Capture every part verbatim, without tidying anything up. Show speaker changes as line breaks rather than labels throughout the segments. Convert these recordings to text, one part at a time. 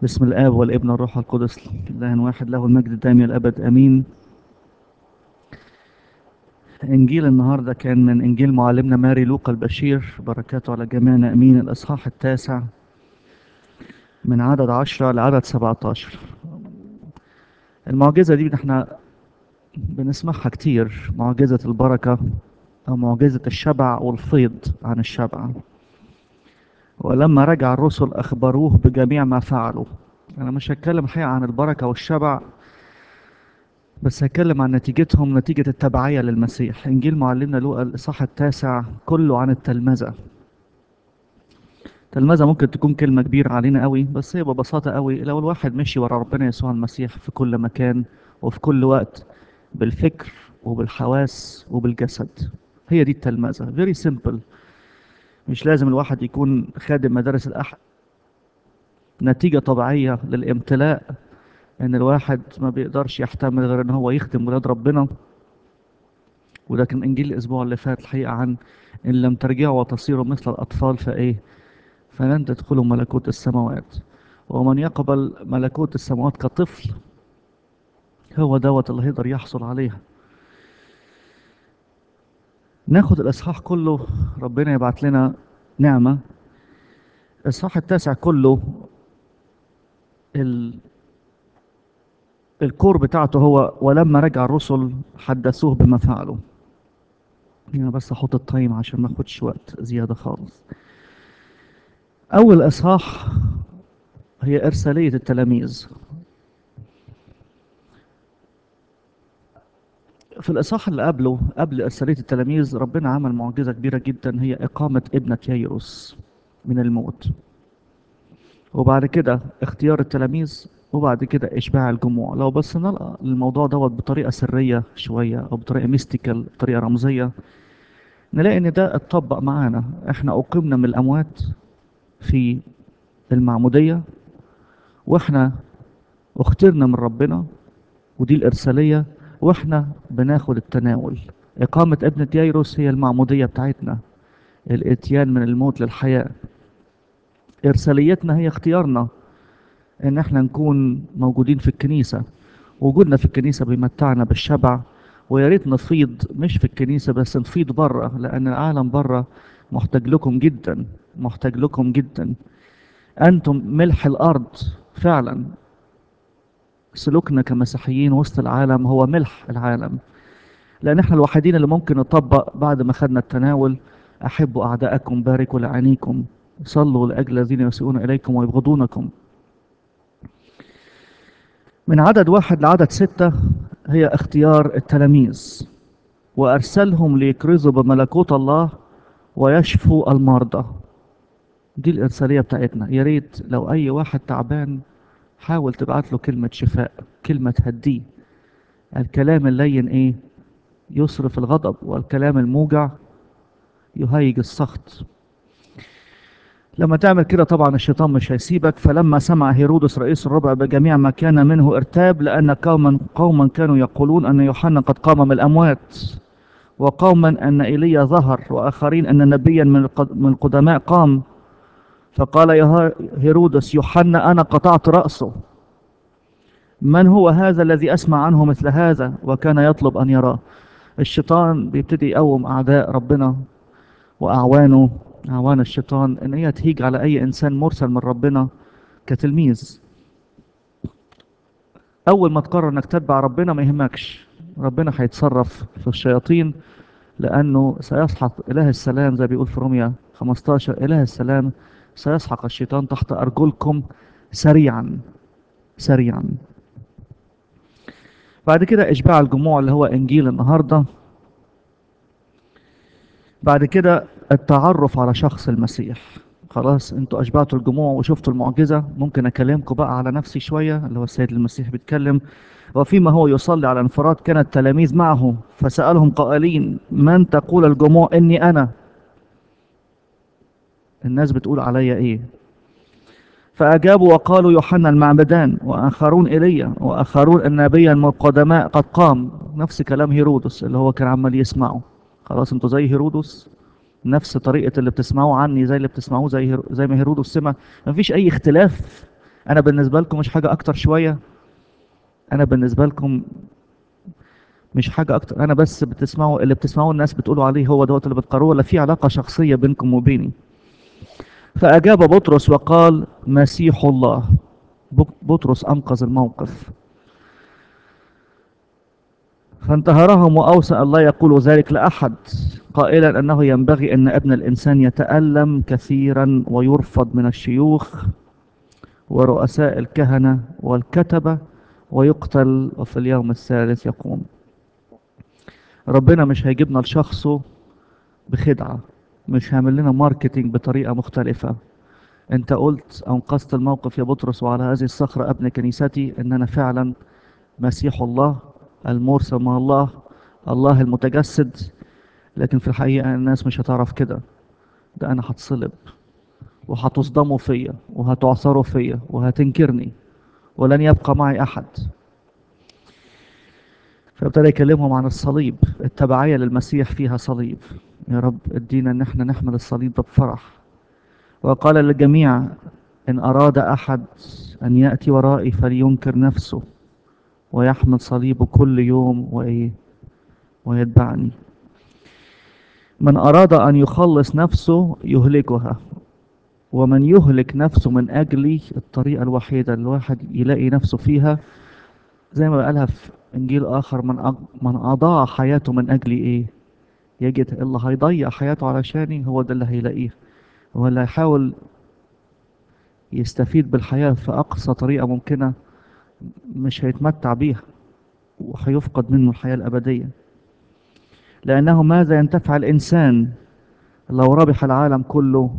بسم الآب والابن والروح القدس إله واحد له المجد الدائم إلى الأبد آمين. إنجيل النهاردة كان من إنجيل معلمنا ماري لوقا البشير، بركاته على جميعنا آمين. الإصحاح التاسع من عدد عشرة لعدد سبعة عشر. المعجزة دي احنا بنسمعها كتير، معجزة البركة أو معجزة الشبع والفيض عن الشبع. ولما رجع الرسل أخبروه بجميع ما فعلوا. أنا مش هتكلم حقيقة عن البركة والشبع، بس هتكلم عن نتيجتهم، نتيجة التبعية للمسيح. إنجيل معلمنا لوقا الإصحاح التاسع كله عن التلمذة. التلمذة ممكن تكون كلمة كبيرة علينا قوي، بس هي ببساطة قوي لو الواحد مشي ورا ربنا يسوع المسيح في كل مكان وفي كل وقت، بالفكر وبالحواس وبالجسد. هي دي التلمذة، very simple. مش لازم الواحد يكون خادم مدارس الأحد. نتيجة طبيعية للامتلاء إن الواحد ما بيقدرش يحتمل غير إن هو يخدم ولاد ربنا. وده كان انجيل الاسبوع اللي فات الحقيقه عن ان لم ترجعوا وتصيروا مثل الاطفال فايه فلن تدخلوا ملكوت السماوات. ومن يقبل ملكوت السماوات كطفل هو دوت اللي هيقدر يحصل عليها. ناخد الاصحاح كله، ربنا يبعت لنا نعمه. الاصحاح التاسع كله ال... الكور بتاعته هو ولما رجع الرسل حدثوه بما فعلوا. هنا بس احط التايم عشان ما اخدش وقت زياده خالص. اول اصحاح هي ارساليه التلاميذ. في الإصحاح اللي قبله، قبل إرسالية التلاميذ، ربنا عمل معجزة كبيرة جدا، هي إقامة ابنة يايروس من الموت. وبعد كده اختيار التلاميذ، وبعد كده إشباع الجموع. لو بصينا للموضوع دوت بطريقة سرية شوية أو بطريقة ميستيكال، بطريقة رمزية، نلاقي إن ده اتطبق معانا. إحنا أقمنا من الأموات في المعمودية، وإحنا اخترنا من ربنا، ودي الإرسالية، وإحنا بناخد التناول. إقامة ابنة يايروس هي المعمودية بتاعتنا، الاتيان من الموت للحياة. إرساليتنا هي اختيارنا إن احنا نكون موجودين في الكنيسة. وجودنا في الكنيسة بيمتعنا بالشبع، ويا ريت نفيض مش في الكنيسة بس، نفيض بره، لأن العالم بره محتاج لكم جدا، محتاج لكم جدا. أنتم ملح الأرض فعلا. سلوكنا كمسيحيين وسط العالم هو ملح العالم، لأن احنا الوحيدين اللي ممكن نطبق بعد ما خدنا التناول: أحبوا أعداءكم، باركوا لعينيكم، صلوا لأجل الذين يسيئون إليكم ويبغضونكم. من عدد واحد لعدد ستة هي اختيار التلاميذ، وأرسلهم ليكرزوا بملكوت الله ويشفوا المرضى. دي الإرسالية بتاعتنا. يا ريت لو أي واحد تعبان حاول تبعت له كلمة شفاء، كلمة تهديه. الكلام اللين إيه؟ يصرف الغضب، والكلام الموجع يهيج السخط. لما تعمل كده طبعا الشيطان مش هيسيبك. فلما سمع هيرودس رئيس الربع بجميع ما كان منه ارتاب، لأن قوما قوما كانوا يقولون أن يوحنا قد قام من الأموات، وقوما أن إيليا ظهر، وآخرين أن نبيا من القد- من القدماء قام. فقال يا هيرودس: يوحنا أنا قطعت رأسه. من هو هذا الذي أسمع عنه مثل هذا؟ وكان يطلب أن يراه. الشيطان بيبتدي يقوم أعداء ربنا وأعوانه، أعوان الشيطان، إن هي تهيج على أي إنسان مرسل من ربنا كتلميذ. أول ما تقرر إنك تتبع ربنا ما يهمكش، ربنا هيتصرف في الشياطين، لأنه سيسحق إله السلام، زي بيقول في روميا خمستاشر: إله السلام سيسحق الشيطان تحت أرجلكم سريعا سريعا. بعد كده إشباع الجموع اللي هو إنجيل النهاردة. بعد كده التعرف على شخص المسيح. خلاص انتوا اشبعتوا الجموع وشفتوا المعجزة، ممكن اكلمكم بقى على نفسي شوية. اللي هو السيد المسيح بيتكلم: وفيما هو يصلي على انفراد كان التلاميذ معه، فسألهم قائلين: من تقول الجموع اني انا؟ الناس بتقول عليا ايه؟ فأجابوا وقالوا: يوحنا المعمدان، وآخرون إيليا، وآخرون أن نبيا من القدماء قد قام. نفس كلام هيرودس اللي هو كان عمال يسمعه. خلاص انتوا زي هيرودس، نفس طريقة اللي بتسمعوه عني زي اللي بتسمعوه زي هيرو... زي ما هيرودس سمع. مفيش أي اختلاف انا بالنسبة لكم مش حاجة اكتر شوية؟ انا بالنسبة لكم مش حاجة اكتر؟ انا بس بتسمعوا اللي بتسمعوا الناس بتقولوا عليه هو دوت اللي بتقروه، ولا في علاقة شخصية بينكم وبيني؟ فاجاب بطرس وقال مسيح الله. بط- بطرس انقذ الموقف، فانتهرهم واوصى ان لا يقولوا ذلك لاحد، قائلا انه ينبغي ان ابن الانسان يتألم كثيرا ويرفض من الشيوخ ورؤساء الكهنة والكتبة ويقتل وفي اليوم الثالث يقوم. ربنا مش هيجيبنا لشخصه بخدعة، مش هيعمل لنا ماركتينج بطريقة مختلفة. انت قلت انقذت الموقف يا بطرس، وعلى هذه الصخرة ابني كنيستي، ان انا فعلا مسيح الله المرسل مع الله، الله المتجسد. لكن في الحقيقة الناس مش هتعرف كده. ده انا هتصلب وهتصدموا فيا وهتعثروا فيا وهتنكرني ولن يبقى معي احد. فابتدى يكلمهم عن الصليب، التبعية للمسيح فيها صليب. يا رب ادينا ان احنا نحمل الصليب ده بفرح. وقال للجميع ان اراد احد ان يأتي ورائي فلينكر نفسه ويحمل صليبه كل يوم وايه ويتبعني. من اراد ان يخلص نفسه يهلكها، ومن يهلك نفسه من اجلي، الطريقة الوحيدة اللي الواحد يلاقي نفسه فيها زي ما قالها في انجيل اخر، من أ... من اضاع حياته من اجلي ايه يجد. اللي هيضيع حياته علشاني هو ده اللي هيلاقيه. هو اللي هيحاول يستفيد بالحياة في أقصى طريقة ممكنة مش هيتمتع بيها، وهيفقد منه الحياة الأبدية. لأنه ماذا ينتفع الإنسان لو ربح العالم كله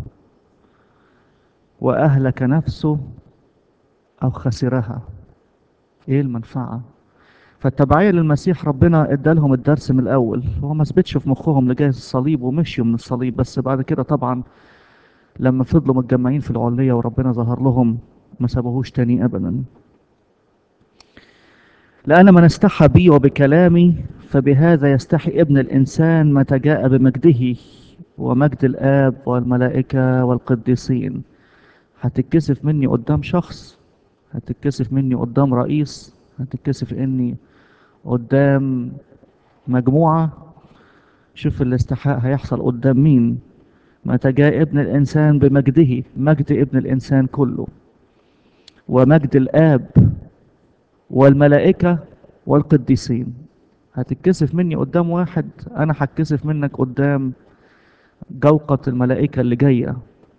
وأهلك نفسه أو خسرها؟ إيه المنفعة؟ فالتبعية للمسيح ربنا ادالهم الدرس من الأول. هو ما ثبتش في مخهم لجاية الصليب ومشيوا من الصليب، بس بعد كده طبعا لما فضلوا متجمعين في العلية وربنا ظهر لهم ما سابوهوش تاني أبدا. لأن من استحى بي وبكلامي فبهذا يستحي ابن الإنسان متى جاء بمجده ومجد الآب والملائكة والقديسين. هتتكسف مني قدام شخص، هتتكسف مني قدام رئيس، هتتكسف اني قدام مجموعة. شوف الاستحقاق هيحصل قدام مين. متى جاء ابن الإنسان بمجده، مجد ابن الإنسان كله ومجد الآب والملائكة والقديسين. هتتكسف مني قدام واحد، انا هتكسف منك قدام جوقة الملائكة اللي جاية.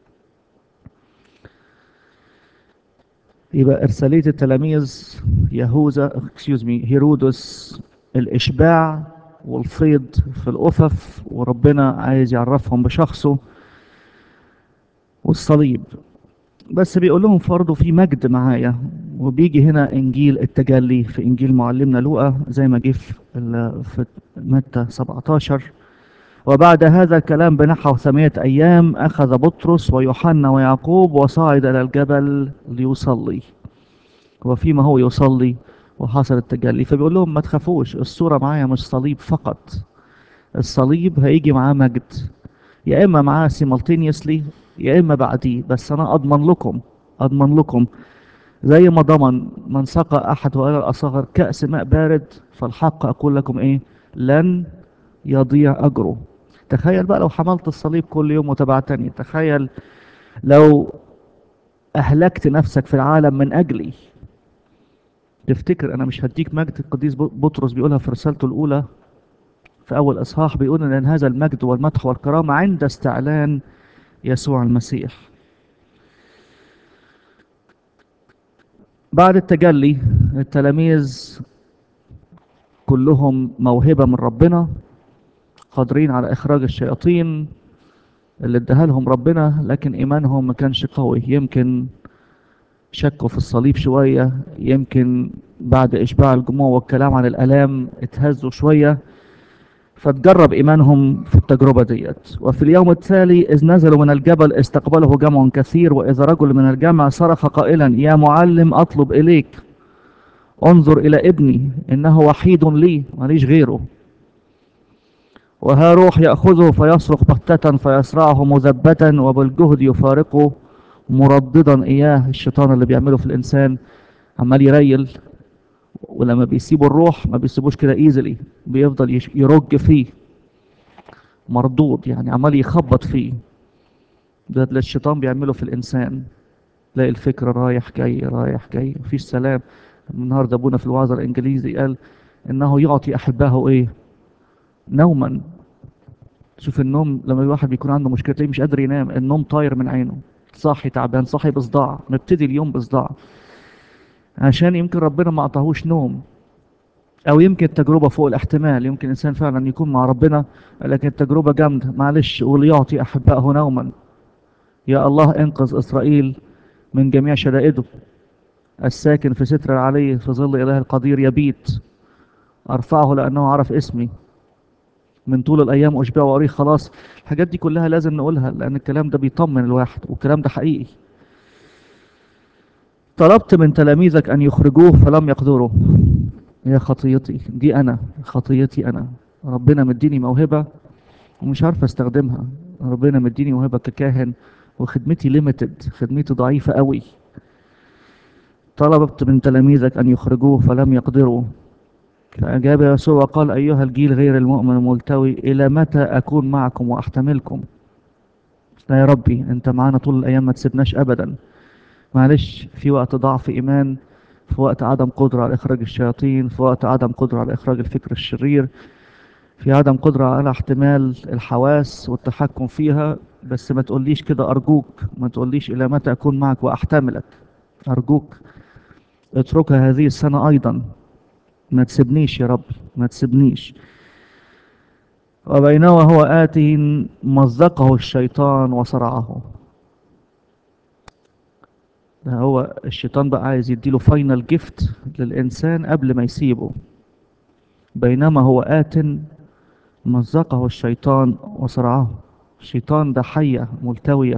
يبقى إرسالية التلاميذ يهوذا اكسكيوز مي هيرودس الإشباع والفيض في الأفف، وربنا عايز يعرفهم بشخصه والصليب. بس بيقول لهم فرضوا في مجد معايا. وبيجي هنا إنجيل التجلي في إنجيل معلمنا لوقا زي ما جه في ال- في متى سبعتاشر. وبعد هذا الكلام بنحو ثمانية أيام أخذ بطرس ويوحنا ويعقوب وصعد إلى الجبل ليصلي. وفيما هو يصلي وحصل التجلي، فبيقول لهم ما تخافوش، الصورة معايا مش صليب فقط، الصليب هيجي معاه مجد، يا إما معاه سيمالتينيوسلي يا إما بعديه. بس أنا أضمن لكم، أضمن لكم زي ما ضمن من سقى أحد وقال الأصغر كأس ماء بارد، فالحق أقول لكم إيه، لن يضيع أجره. تخيل بقى لو حملت الصليب كل يوم وتبعتني، تخيل لو أهلكت نفسك في العالم من أجلي. تفتكر أنا مش هديك مجد؟ القديس بطرس بيقولها في رسالته الأولى في أول إصحاح، بيقول إن هذا المجد والمدح والكرامة عند استعلان يسوع المسيح. بعد التجلي التلاميذ كلهم موهبة من ربنا، قادرين على إخراج الشياطين اللي اداها لهم ربنا، لكن إيمانهم ما كانش قوي. يمكن شكوا في الصليب شوية، يمكن بعد إشباع الجموع والكلام عن الآلام اتهزوا شوية، فتجرب إيمانهم في التجربة ديت. وفي اليوم التالي إذ نزلوا من الجبل استقبله جمع كثير، وإذا رجل من الجمع صرخ قائلا يا معلم أطلب إليك، انظر إلى ابني إنه وحيد لي ماليش غيره، وها روح يأخذه فيصرخ بغتة فيصرعه مذبة وبالجهد يفارقه مرددا إياه. الشيطان اللي بيعمله في الإنسان عمال يريل، ولما بيسيبوا الروح ما بيسيبوش كده ايزلي، بيفضل يش- يرج فيه، مردود يعني عمال يخبط فيه. ده اللي الشيطان بيعمله في الإنسان. تلاقي الفكر رايح جاي رايح جاي، مفيش سلام. النهارده ابونا في الوعظة الإنجليزي قال إنه يعطي أحبائه إيه؟ نوما. شوف النوم لما الواحد بيكون عنده مشكلة تلاقيه مش قادر ينام، النوم طاير من عينه، صاحي تعبان، صاحي بصداع، مبتدي اليوم بصداع، عشان يمكن ربنا ما اعطاهوش نوم. او يمكن التجربة فوق الاحتمال، يمكن انسان فعلا يكون مع ربنا لكن التجربة جامدة. معلش، وليعطي احبائه نوما. يا الله انقذ اسرائيل من جميع شدائده. الساكن في ستر العلي في ظل اله القدير يبيت. ارفعه لانه عرف اسمي، من طول الايام اشبعه واريه. خلاص، الحاجات دي كلها لازم نقولها لان الكلام ده بيطمن الواحد والكلام ده حقيقي. طلبت من تلاميذك ان يخرجوه فلم يقدروا. هي خطيتي دي، انا خطيتي انا. ربنا مديني موهبة ومش عارف استخدمها. ربنا مديني موهبة ككاهن وخدمتي ليميتد، خدمتي ضعيفة قوي. طلبت من تلاميذك ان يخرجوه فلم يقدروا. فأجاب يسوع وقال: أيها الجيل غير المؤمن الملتوي، إلى متى أكون معكم وأحتملكم؟ لا يا ربي، أنت معانا طول الأيام، ما تسيبناش أبدا. معلش، في وقت ضعف إيمان، في وقت عدم قدرة على إخراج الشياطين، في وقت عدم قدرة على إخراج الفكر الشرير، في عدم قدرة على احتمال الحواس والتحكم فيها. بس ما تقوليش كده أرجوك، ما تقوليش إلى متى أكون معك وأحتملك. أرجوك اتركها هذه السنة أيضا، ما تسيبنيش يا رب، ما تسيبنيش. وبينما هو آت مزقه الشيطان وصرعه. ده هو الشيطان بقى عايز يديله فاينل جيفت للإنسان قبل ما يسيبه. بينما هو آت مزقه الشيطان وصرعه. الشيطان ده حية ملتوية،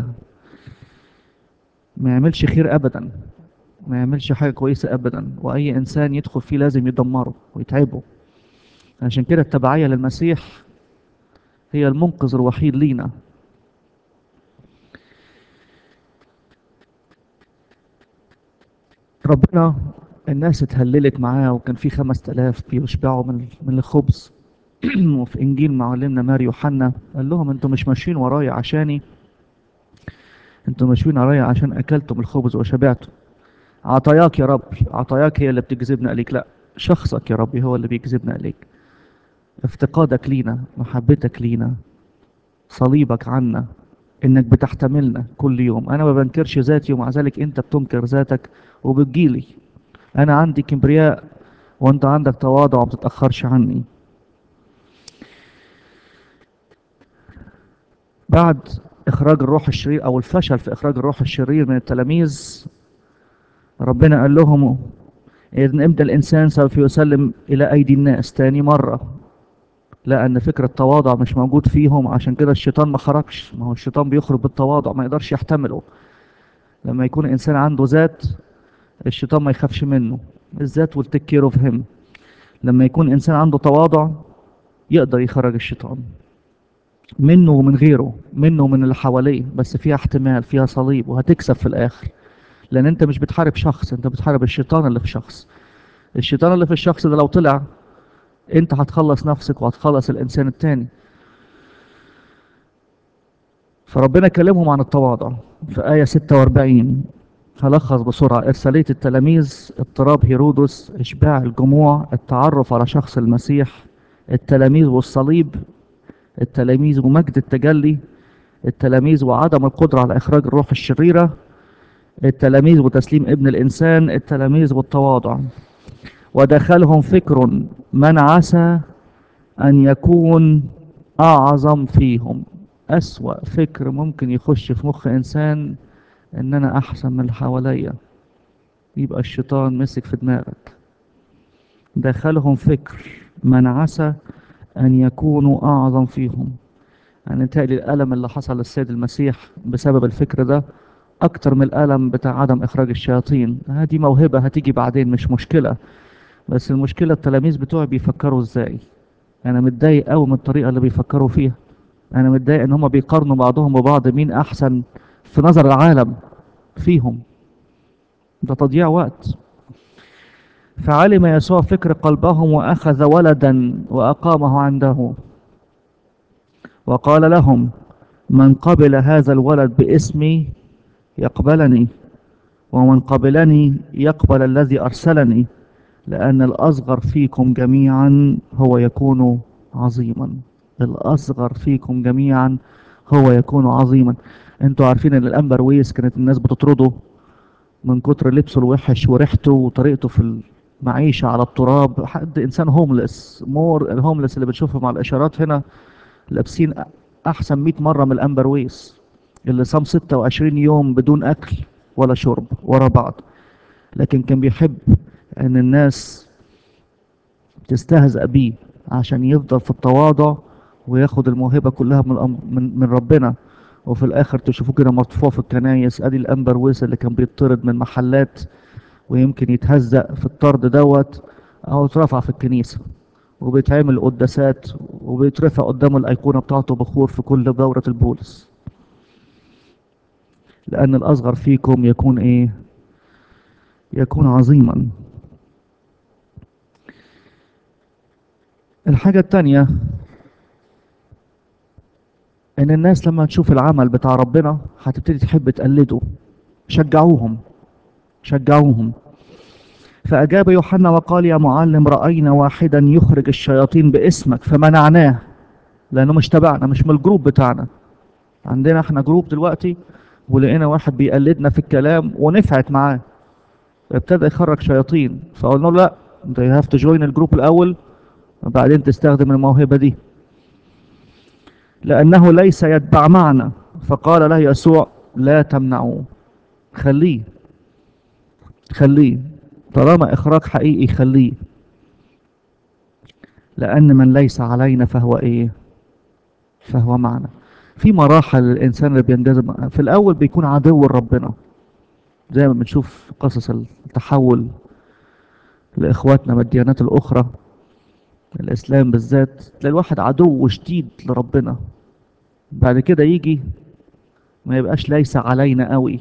ما يعملش خير أبدا، ما يعملش حاجة كويسة أبدا، وأي إنسان يدخل فيه لازم يدمره ويتعبه. عشان كده التبعية للمسيح هي المنقذ الوحيد لينا. ربنا، الناس اتهللت معاه وكان في خمس تلاف بيشبعوا من من الخبز. وفي إنجيل معلمنا ماري يوحنا قال لهم: انتوا مش ماشيين ورايا عشاني، انتوا ماشيين ورايا عشان أكلتم الخبز وشبعتم. عطاياك يا رب، عطاياك هي اللي بتجذبنا إليك، لا، شخصك يا ربي هو اللي بيجذبنا إليك. افتقادك لينا، محبتك لينا، صليبك عنا، انك بتحتملنا كل يوم. انا ما بنكرش ذاتي ومع ذلك انت بتنكر ذاتك وبتجيلي. انا عندي كبرياء وانت عندك تواضع وما بتتأخرش عني. بعد اخراج الروح الشرير او الفشل في اخراج الروح الشرير من التلاميذ، ربنا قال لهم: إذن ابن الإنسان سوف يسلم إلى أيدي الناس تاني مرة. لأن فكرة التواضع مش موجود فيهم، عشان كده الشيطان ما خرجش. ما هو الشيطان بيخرج بالتواضع، ما يقدرش يحتمله. لما يكون إنسان عنده ذات، الشيطان ما يخافش منه. الذات will take care of him. لما يكون إنسان عنده تواضع يقدر يخرج الشيطان منه ومن غيره، منه ومن اللي حواليه، بس فيها احتمال، فيها صليب، وهتكسب في الآخر. لأن أنت مش بتحارب شخص، أنت بتحارب الشيطان اللي في شخص. الشيطان اللي في الشخص ده لو طلع، أنت هتخلص نفسك وهتخلص الإنسان التاني. فربنا كلمهم عن التواضع في آية ستة وأربعين. هلخص بسرعة: إرسالية التلاميذ، اضطراب هيرودس، إشباع الجموع، التعرف على شخص المسيح، التلاميذ والصليب، التلاميذ ومجد التجلي، التلاميذ وعدم القدرة على إخراج الروح الشريرة، التلاميذ وتسليم ابن الإنسان، التلاميذ والتواضع. ودخلهم فكر من عسى أن يكون أعظم فيهم. أسوأ فكر ممكن يخش في مخ إنسان إن أنا أحسن من اللي حواليا. يبقى الشيطان مسك في دماغك. دخلهم فكر من عسى أن يكونوا أعظم فيهم. يعني تالي الألم اللي حصل للسيد المسيح بسبب الفكر ده أكتر من الألم بتاع عدم إخراج الشياطين. هذه موهبة هتيجي بعدين، مش مشكلة. بس المشكلة التلاميذ بتوعي بيفكروا إزاي. أنا متضايق أوي من الطريقة اللي بيفكروا فيها. أنا متضايق إن هما بيقارنوا بعضهم ببعض، مين أحسن في نظر العالم. فيهم. ده تضييع وقت. فعلم يسوع فكر قلبهم وأخذ ولدا وأقامه عنده وقال لهم: من قبل هذا الولد باسمي يقبلني، ومن قبلني يقبل الذي أرسلني، لأن الأصغر فيكم جميعا هو يكون عظيما. الأصغر فيكم جميعا هو يكون عظيما. انتوا عارفين ان الأنبر ويس كانت الناس بتطرده من كتر لبسه الوحش وريحته وطريقته في المعيشة على التراب. حد إنسان هوملس، مور الهوملس اللي بتشوفهم على الإشارات هنا لابسين أحسن مئة مرة من الأنبر ويس اللي صام ستة وعشرين يوم بدون أكل ولا شرب ورا بعض، لكن كان بيحب ان الناس تستهزأ بيه عشان يفضل في التواضع وياخد الموهبة كلها من الأم- من من ربنا. وفي الاخر تشوفوه كده مرفوع في الكنايس. ادي الانبر ويس اللي كان بيطرد من محلات ويمكن يتهزأ في الطرد دوت، او اترفع في الكنيسة وبيتعمل قداسات وبيترفع قدامه الايقونة بتاعته بخور في كل دورة البولس. لان الاصغر فيكم يكون ايه؟ يكون عظيما. الحاجة التانية ان الناس لما تشوف العمل بتاع ربنا هتبتدي تحب تقلده. شجعوهم، شجعوهم. فأجاب يوحنا وقال: يا معلم، رأينا واحدا يخرج الشياطين باسمك فمنعناه، لأنه مش تبعنا، مش من الجروب بتاعنا. عندنا احنا جروب دلوقتي، ولقينا واحد بيقلدنا في الكلام ونفعت معاه، ابتدى يخرج شياطين. فقلنا له: لا، انت you have to join الجروب الأول وبعدين تستخدم الموهبة دي، لأنه ليس يتبع معنا. فقال له يسوع: لا تمنعوه، خليه، خليه، طالما إخراج حقيقي خليه، لأن من ليس علينا فهو إيه؟ فهو معنا. في مراحل الإنسان اللي بينجذب في الأول بيكون عدو لربنا، زي ما بنشوف في قصص التحول لإخواتنا من الديانات الأخرى، الإسلام بالذات، تلاقي الواحد عدو شديد لربنا. بعد كده يجي ما يبقاش ليس علينا قوي،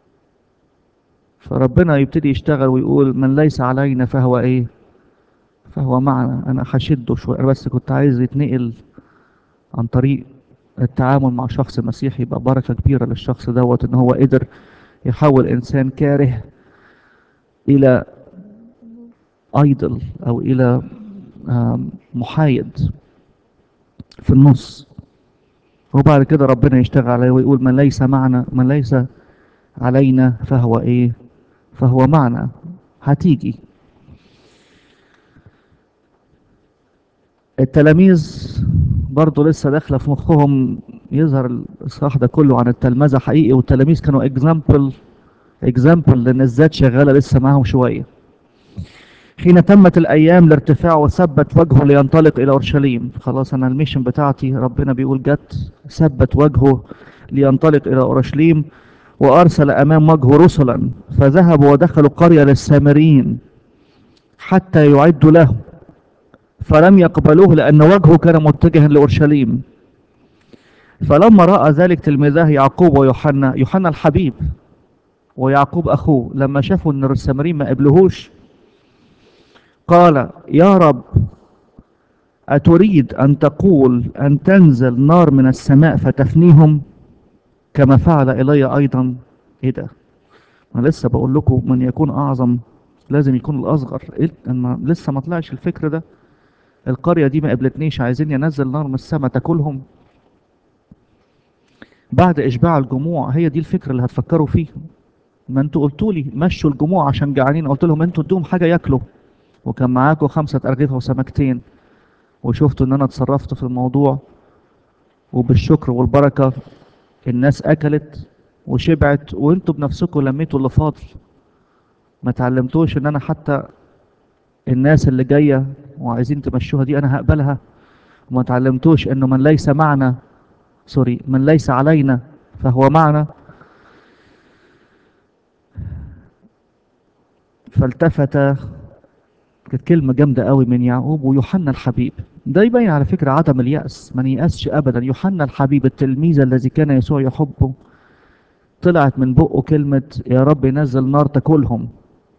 فربنا يبتدي يشتغل ويقول: من ليس علينا فهو إيه؟ فهو معنا. أنا هشده شوية، أنا بس كنت عايز يتنقل عن طريق التعامل مع شخص مسيحي، يبقى بركة كبيرة للشخص دوت ان هو قدر يحول انسان كاره الى ايدل او الى آم، محايد في النص. وبعد كده ربنا يشتغل عليه ويقول: من ليس معنا، من ليس علينا فهو ايه؟ فهو معنا. هتيجي التلاميذ برضو لسه داخله في مخهم، يظهر الاصحاح ده كله عن التلمذة حقيقي، والتلاميذ كانوا اكزامبل، اكزامبل لان الذات شغاله لسه معاهم شويه. حين تمت الأيام لارتفاعه ثبت وجهه لينطلق إلى أورشليم. خلاص أنا الميشن بتاعتي ربنا بيقول جت، ثبت وجهه لينطلق إلى أورشليم، وأرسل أمام وجهه رسلا فذهبوا ودخلوا قرية للسامريين حتى يعدوا له، فلم يقبلوه لأن وجهه كان متجها لأورشليم. فلما رأى ذلك تلميذاه يعقوب ويوحنا، يوحنا الحبيب ويعقوب أخوه، لما شافوا أن السامريين ما قبلوهوش، قال: يا رب، أتريد أن تقول أن تنزل نار من السماء فتفنيهم كما فعل إلي أيضا؟ إيه ده؟ أنا لسه بقول لكم من يكون أعظم لازم يكون الأصغر. إيه؟ أنا لسه ما طلعش الفكر ده. القرية دي ما قبلتنيش، عايزين ينزل نار من السماء تاكلهم بعد إشباع الجموع. هي دي الفكرة اللي هتفكروا فيه. ما انتوا قلتوا لي مشوا الجموع عشان جعانين، قلت لهم انتوا ادوهم حاجة ياكلوا، وكان معاكم خمسة أرغفة وسمكتين، وشفتوا ان انا اتصرفت في الموضوع، وبالشكر والبركة الناس اكلت وشبعت، وانتوا بنفسكم لميتوا اللي فاضل. ما تعلمتوش ان انا حتى الناس اللي جايه وعايزين تمشوها دي انا هقبلها؟ وما تعلمتوش انه من ليس معنا، سوري، من ليس علينا فهو معنا؟ فالتفت. كانت كلمه جامده قوي من يعقوب ويوحنا الحبيب. ده يبين على فكره عدم اليأس، ما ييأسش ابدا. يوحنا الحبيب التلميذ الذي كان يسوع يحبه طلعت من بقه كلمة يا رب ينزل نار تاكلهم.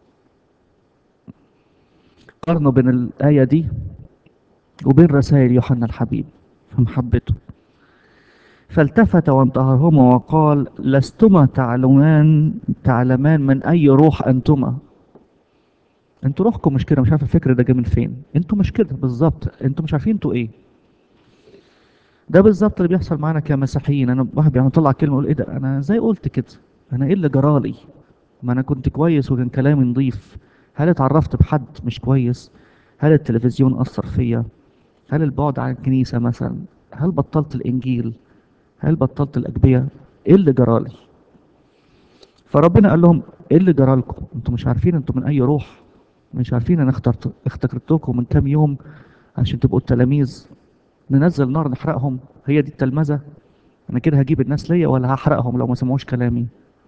قارنوا بين الآية دي وبين رسائل يوحنا الحبيب في محبته. فالتفت وانتهرهما وقال لستما تعلمان تعلمان من أي روح أنتما. انتوا روحكم مش كده، مش عارف الفكر ده جه من فين. انتوا مش كده بالظبط، انتوا مش عارفين انتوا ايه. ده بالظبط اللي بيحصل معانا كمسيحيين. انا واحد يعني طلع كلمه يقول ايه ده، انا ازاي قلت كده؟ انا ايه اللي جرالي؟ ما انا كنت كويس وكان كلامي نظيف. هل اتعرفت بحد مش كويس؟ هل التلفزيون اثر فيا؟ هل البعد عن الكنيسه مثلا؟ هل بطلت الانجيل؟ هل بطلت الاجبيه؟ ايه اللي جرالي؟ فربنا قال لهم ايه اللي جرالكم؟ انتوا مش عارفين انتوا من اي روح؟ مش عارفين انا اخترت اخترتكم من كام يوم عشان تبقوا التلاميذ؟ ننزل نار نحرقهم؟ هي دي التلمذة؟ انا كده هجيب الناس ليا ولا هحرقهم لو ما سمعوش كلامي؟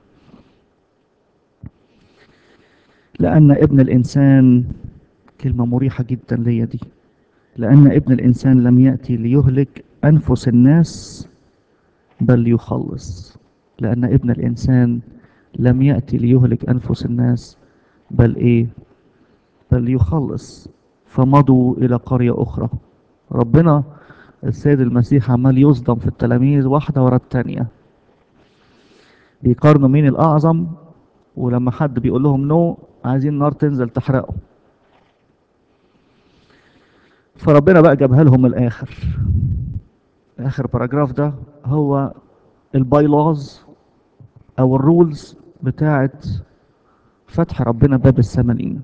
لان ابن الانسان، كلمة مريحة جدا ليا دي، لان ابن الانسان لم يأتي ليهلك انفس الناس بل يخلص. لان ابن الانسان لم يأتي ليهلك انفس الناس بل ايه؟ بل يخلص. فمضوا الى قرية اخرى. ربنا السيد المسيح عمال يصدم في التلاميذ واحدة ورا التانية، بيقارنوا مين الأعظم، ولما حد بيقول لهم نو عايزين نار تنزل تحرقه. فربنا بقى جابها لهم من الآخر. آخر باراجراف ده هو البايلوز أو الرولز بتاعت فتح ربنا باب السماء.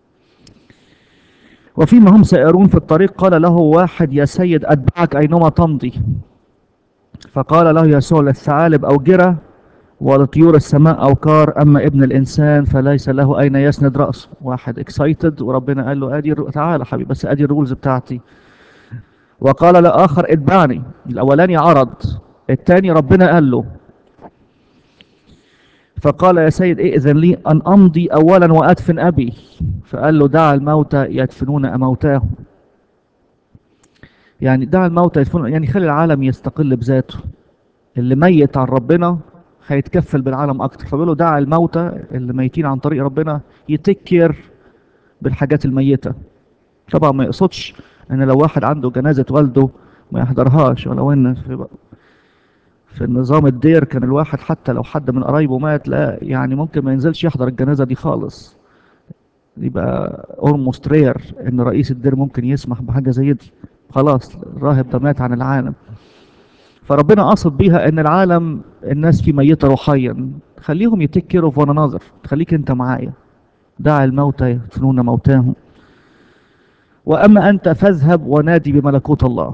وفيما هم سائرون في الطريق قال له واحد يا سيد أتبعك أينما تمضي. فقال له يسوع للثعالب أوجرة ولطيور السماء أوكار، أما ابن الإنسان فليس له أين يسند رأسه. واحد اكسايتد وربنا قال له أدي الر- تعالى حبيبي بس أدي الرولز بتاعتي. وقال لآخر اتبعني. الأولاني عرض، التاني ربنا قال له. فقال يا سيد ائذن لي أن أمضي أولا وأدفن أبي. فقال له دع الموتى يدفنون موتاهم. يعني دع الموتى يدفنون، يعني خلي العالم يستقل بذاته. اللي ميت عن ربنا هيتكفل بالعالم أكتر. فبيقول له دع الموتى اللي ميتين عن طريق ربنا يتكر بالحاجات الميتة. طبعا ما يقصدش ان لو واحد عنده جنازة والده ما يحضرهاش، ولو ان في, في النظام الدير كان الواحد حتى لو حد من قرايبه مات لا يعني ممكن ما ينزلش يحضر الجنازة دي خالص. يبقى اولموست رير ان رئيس الدير ممكن يسمح بحاجة زي دي. خلاص الراهب ده مات عن العالم. فربنا قصد بيها ان العالم الناس فيه ميتة روحيا، خليهم يتكروا في وانا ناظر، خليك انت معايا. دع الموتى يدفنون موتاهم واما انت فاذهب ونادي بملكوت الله.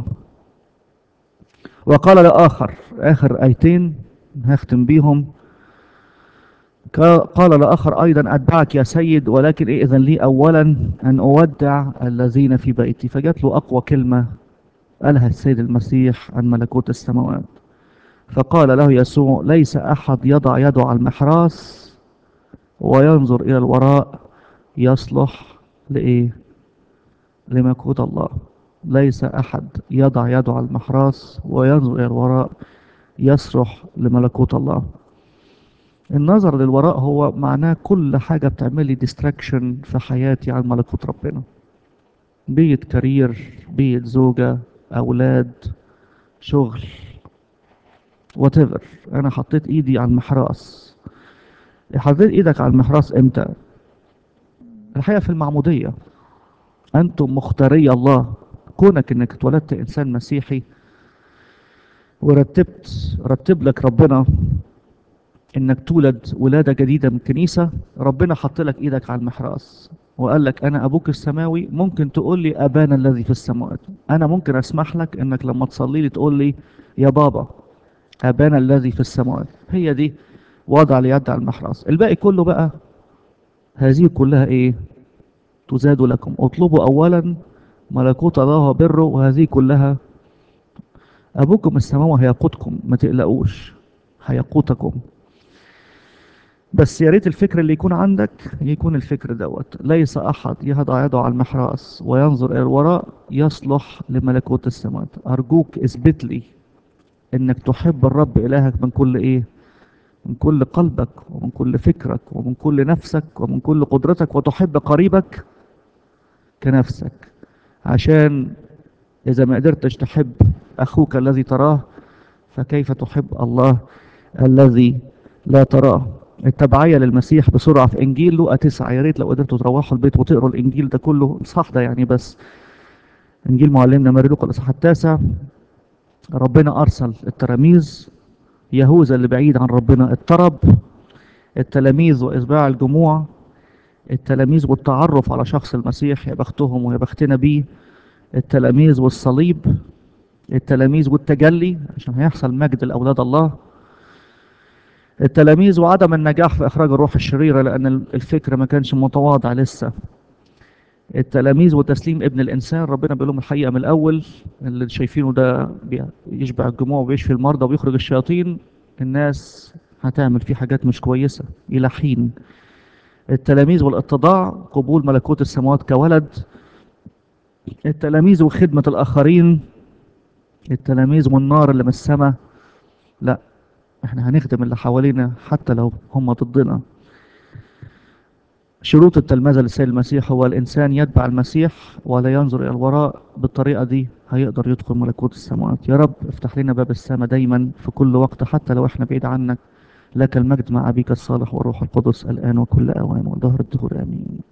وقال لآخر، آخر آيتين هختم بيهم. قا- قال لآخر أيضا أتبعك يا سيد ولكن ائذن لي أولا أن أودع الذين في بيتي. فجات له أقوى كلمة قالها السيد المسيح عن ملكوت السماوات. فقال له يسوع ليس أحد يضع يده على المحراث وينظر إلى الوراء يصلح لإيه؟ لملكوت الله. ليس أحد يضع يده على المحراث وينظر إلى الوراء يصلح لملكوت الله. النظر للوراء هو معناه كل حاجة بتعمل لي ديستراكشن في حياتي عن ملكوت ربنا. بيت كارير، بيت زوجة، أولاد، شغل، whatever. أنا حطيت إيدي على المحراث. حطيت إيدك على المحراث إمتى؟ الحقيقة في المعمودية. أنتم مختاري الله. كونك إنك اتولدت إنسان مسيحي ورتبت رتب لك ربنا انك تولد ولادة جديدة من الكنيسة. ربنا حط لك ايدك على المحراث وقال لك انا ابوك السماوي. ممكن تقول لي ابانا الذي في السماوات. انا ممكن اسمح لك انك لما تصلي لي تقول لي يا بابا ابانا الذي في السماوات. هي دي وضع اليد على المحراث. الباقي كله بقى هذه كلها ايه؟ تزاد لكم. اطلبوا اولا ملكوت الله وبره وهذه كلها. ابوكم السماوي هيقودكم، ما تقلقوش، هيقودكم. بس يا ريت الفكر اللي يكون عندك يكون الفكر دوت. ليس احد يضع يده على المحراث وينظر الى الوراء يصلح لملكوت السماوات. ارجوك اثبت لي انك تحب الرب الهك من كل ايه؟ من كل قلبك ومن كل فكرك ومن كل نفسك ومن كل قدرتك، وتحب قريبك كنفسك. عشان إذا ما قدرتش تحب أخوك الذي تراه، فكيف تحب الله الذي لا تراه؟ التبعية للمسيح بسرعة في إنجيل لوقا تسعة. يا ريت لو قدرتوا تروحوا البيت وتقروا الإنجيل ده كله، الإصحاح ده يعني بس. إنجيل معلمنا ماري لوقا الإصحاح التاسع. ربنا أرسل التلاميذ، يهوذا اللي بعيد عن ربنا اضطرب، التلاميذ وإشباع الجموع، التلاميذ والتعرف على شخص المسيح، يا بختهم ويا بختنا بيه، التلاميذ والصليب، التلاميذ والتجلي عشان هيحصل مجد لأولاد الله، التلاميذ وعدم النجاح في إخراج الروح الشريرة لأن الفكر ما كانش متواضع لسه، التلاميذ وتسليم ابن الإنسان. ربنا بيقول لهم الحقيقة من الأول، اللي شايفينه ده بيشبع الجموع وبيشفي المرضى وبيخرج الشياطين، الناس هتعمل فيه حاجات مش كويسة إلى حين. التلاميذ والاتضاع، قبول ملكوت السماوات كولد، التلاميذ وخدمة الآخرين، التلاميذ والنار اللي من السماء. لا، احنا هنخدم اللي حوالينا حتى لو هم ضدنا. شروط التلمذة للسيد المسيح هو الإنسان يتبع المسيح ولا ينظر إلى الوراء. بالطريقة دي هيقدر يدخل ملكوت السماوات. يا رب افتح لنا باب السماء دايما في كل وقت حتى لو احنا بعيد عنك. لك المجد مع أبيك الصالح والروح القدس الآن وكل أوان ودهر الدهور، آمين.